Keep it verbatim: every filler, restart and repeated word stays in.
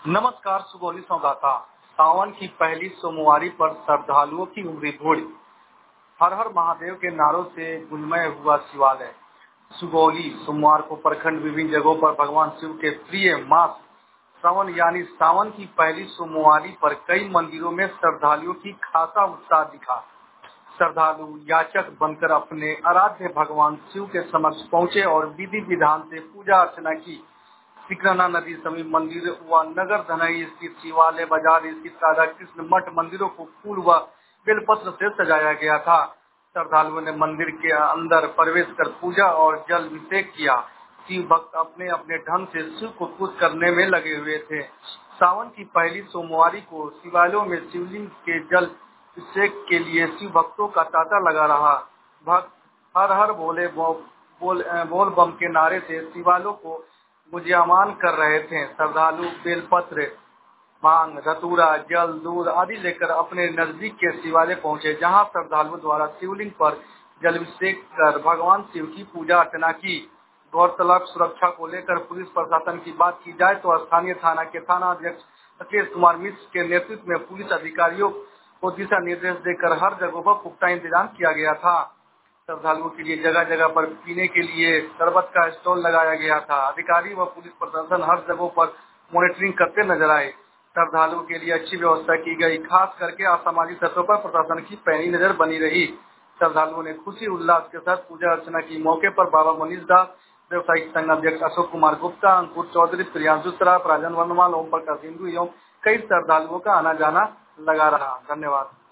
नमस्कार। सुगौली संवाददाता। सावन की पहली सोमवारी पर श्रद्धालुओं की उमड़ी भीड़। हर हर महादेव के नारों से गुंजमय हुआ शिवालय। सुगौली सोमवार को प्रखंड विभिन्न जगहों पर भगवान शिव के प्रिय मास सावन यानी सावन की पहली सोमवारी पर कई मंदिरों में श्रद्धालुओं की खासा उत्साह दिखा। श्रद्धालु याचक बनकर अपने आराध्य भगवान शिव के समक्ष पहुंचे और विधि विधान से पूजा अर्चना की। सिकरहना नदी समीप मंदिर व नगर धनई स्थित शिवालय बाजार स्थित राधा कृष्ण मठ मंदिरों को फूल व बेलपत्र से सजाया गया था। श्रद्धालुओं ने मंदिर के अंदर प्रवेश कर पूजा और जल अभिषेक किया। शिव भक्त अपने अपने ढंग से शिव को खुश करने में लगे हुए थे। सावन की पहली सोमवारी को शिवालयों में शिवलिंग के जल अभिषेक के लिए शिव भक्तों का तांता लगा रहा। भक्त हर हर भोले बो, बोल बोल बम के नारे से शिवालयों को गुंजायमान कर रहे थे। श्रद्धालु बेलपत्र, भांग, धतूरा, जल, दूध आदि लेकर अपने नजदीक के शिवालय पहुंचे, जहां श्रद्धालुओं द्वारा शिवलिंग पर जलाभिषेक कर भगवान शिव की पूजा अर्चना की। गौरतलब, सुरक्षा को लेकर पुलिस प्रशासन की बात की जाए तो स्थानीय थाना के थाना अध्यक्ष अखिलेश कुमार मिश्र के नेतृत्व में पुलिस अधिकारियों को दिशा निर्देश देकर हर जगह पर पुख्ता इंतजाम किया गया था। श्रद्धालुओं के लिए जगह जगह पर पीने के लिए शरबत का स्टॉल लगाया गया था। अधिकारी व पुलिस प्रशासन हर जगह पर मॉनिटरिंग करते नजर आए। श्रद्धालुओं के लिए अच्छी व्यवस्था की गई, खास करके असामाजिक तत्वों पर प्रशासन की पैनी नजर बनी रही। श्रद्धालुओं ने खुशी उल्लास के साथ पूजा अर्चना की। मौके पर बाबा मनीष दास, व्यवसायिक संघ अध्यक्ष अशोक कुमार गुप्ता, अंकुर चौधरी, प्रियांशु सराफ, राजन वर्णवाल, ओम प्रकाश हिंदू एवं कई श्रद्धालुओं का आना जाना लगा रहा। धन्यवाद।